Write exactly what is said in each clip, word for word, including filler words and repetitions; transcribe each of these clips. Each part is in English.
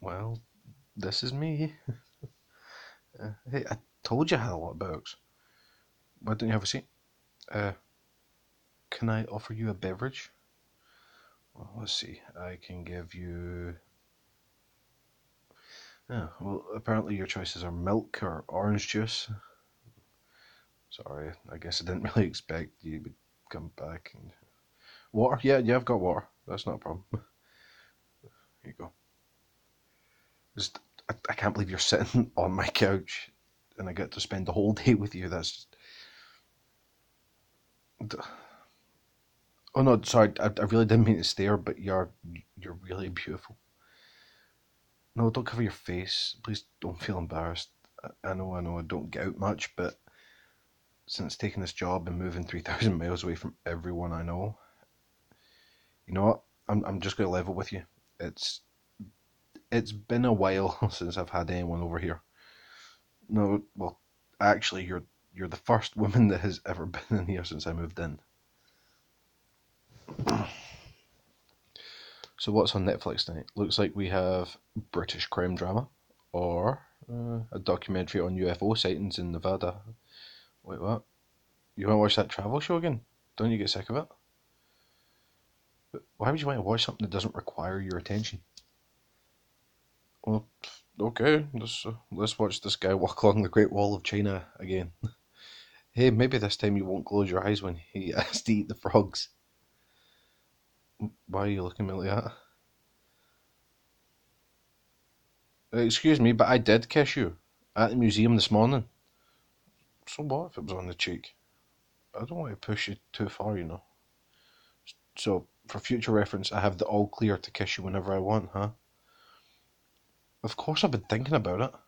Well, this is me. Uh, hey, I told you I had a lot of bugs. Why don't you have a seat? Uh, can I offer you a beverage? Well, let's see. I can give you. Yeah, well, apparently your choices are milk or orange juice. Sorry, I guess I didn't really expect you would come back. And water? Yeah, yeah, I've got water. That's not a problem. Here you go. Just, I, I can't believe you're sitting on my couch and I get to spend the whole day with you. That's. Oh no, sorry. I, I really didn't mean to stare, but you're you're really beautiful. No, don't cover your face. Please don't feel embarrassed. I, I know, I know, I don't get out much, but since taking this job and moving three thousand miles away from everyone I know, you know what? I'm I'm just gonna level with you. It's it's been a while since I've had anyone over here. No, well, actually, you're you're the first woman that has ever been in here since I moved in. So what's on Netflix tonight? Looks like we have British crime drama or uh, a documentary on U F O sightings in Nevada. Wait, what? You want to watch that travel show again? Don't you get sick of it? But why would you want to watch something that doesn't require your attention? Well, okay, let's uh, let's watch this guy walk along the Great Wall of China again. Hey, maybe this time you won't close your eyes when he has to eat the frogs. Why are you looking at me like that? Uh, Excuse me, but I did kiss you at the museum this morning. So what if it was on the cheek? I don't want to push you too far, you know. So, for future reference, I have the all clear to kiss you whenever I want, huh? Of course, I've been thinking about it.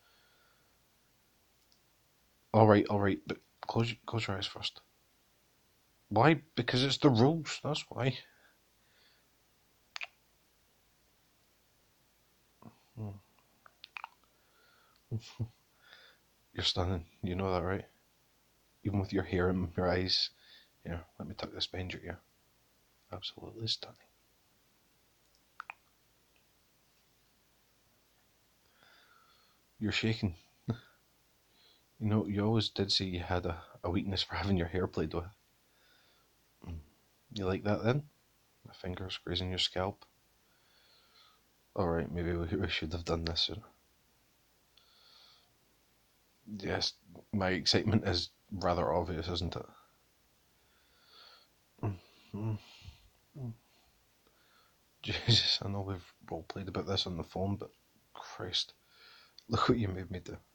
All right, all right, but close close your eyes first. Why? Because it's the rules. That's why. Hmm. You're stunning. You know that, right? Even with your hair and your eyes. Here, let me tuck this behind your ear. Absolutely stunning. You're shaking. You know, you always did say you had a, a weakness for having your hair played with. Mm. You like that then? My fingers grazing your scalp. All right, maybe we, we should have done this sooner. Yes, my excitement is rather obvious, isn't it? Mm, mm, mm. Jesus, I know we've role played about this on the phone, but Christ, look what you made me do.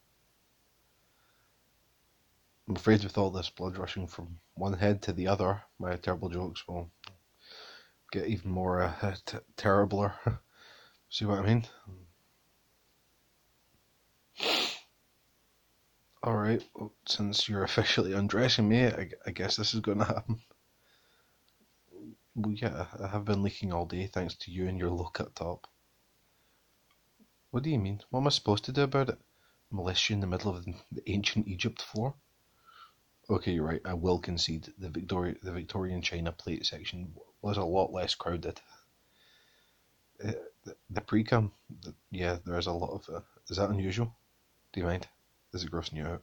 I'm afraid with all this blood rushing from one head to the other, my terrible jokes will get even more uh, t- terribler. See what I mean? Alright, well, since you're officially undressing me, I, I guess this is going to happen. Well, yeah, I have been leaking all day thanks to you and your low cut top. What do you mean? What am I supposed to do about it? Molest you in the middle of the ancient Egypt floor? Okay, you're right. I will concede the Victoria, the Victorian China plate section was a lot less crowded. Uh, the, the pre-cum, the, yeah, there is a lot of. Uh, is that unusual? Do you mind? Is it grossing you out?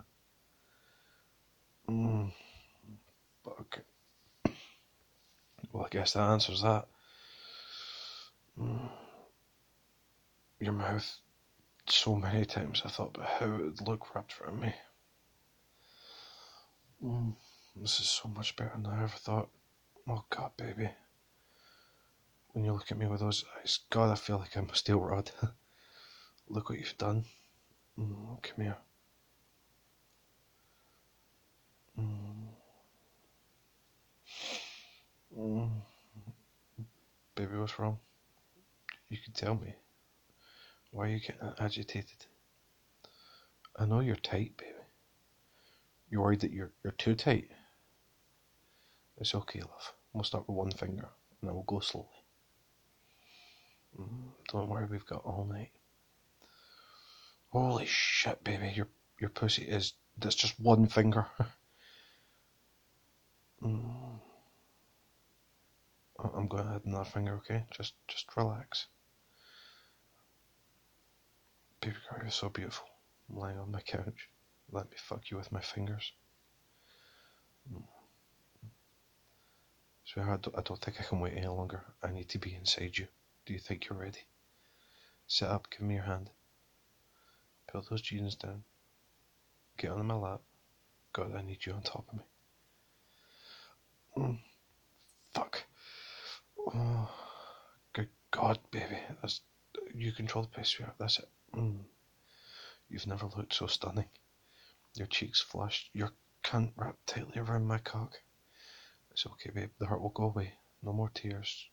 Mm, okay. Well, I guess that answers that. Mm, your mouth. So many times I thought about how it would look wrapped around me. Mm, this is so much better than I ever thought. Oh God, baby. When you look at me with those eyes, God, I feel like I'm a steel rod. Look what you've done. Mm, come here. Mm, mm. Baby, what's wrong? You can tell me. Why are you getting agitated? I know you're tight, baby. You're worried that you're you're too tight. It's okay, love. We'll start with one finger, and then we'll go slowly. Mm, don't worry, we've got all night. Holy shit, baby, your your pussy is that's just one finger. mm, I'm going to add another finger, okay? Just just relax. Baby girl, you're so beautiful. I'm lying on my couch. Let me fuck you with my fingers. Sweetheart, I don't, I don't think I can wait any longer. I need to be inside you. Do you think you're ready? Sit up, give me your hand. Pull those jeans down. Get on my lap. God, I need you on top of me. Mm. Fuck. Oh, good God, baby. That's, you control the pace, sweetheart. That's it. Mm. You've never looked so stunning. Your cheeks flushed. Your cunt wrapped tightly around my cock. It's okay, babe. The hurt will go away. No more tears.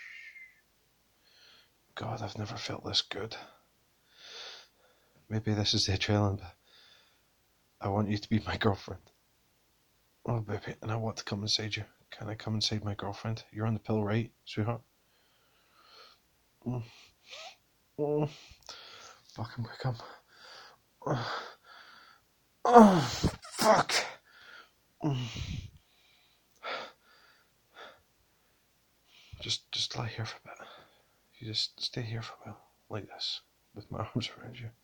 God, I've never felt this good. Maybe this is the adrenaline, but I want you to be my girlfriend. Oh, baby, and I want to come inside you. Can I come inside my girlfriend? You're on the pill, right, sweetheart? Mm. Mm. Fucking wake up. Oh, oh fuck. Mm. Just, just lie here for a bit. You just stay here for a while, like this, with my arms around you.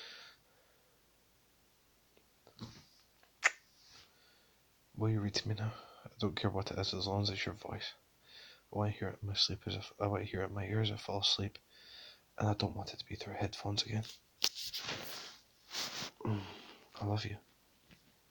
Will you read to me now? I don't care what it is, as long as it's your voice. I want to hear it in my sleep as if I want to hear it in my ears as I fall asleep, and I don't want it to be through headphones again. Mm. I love you.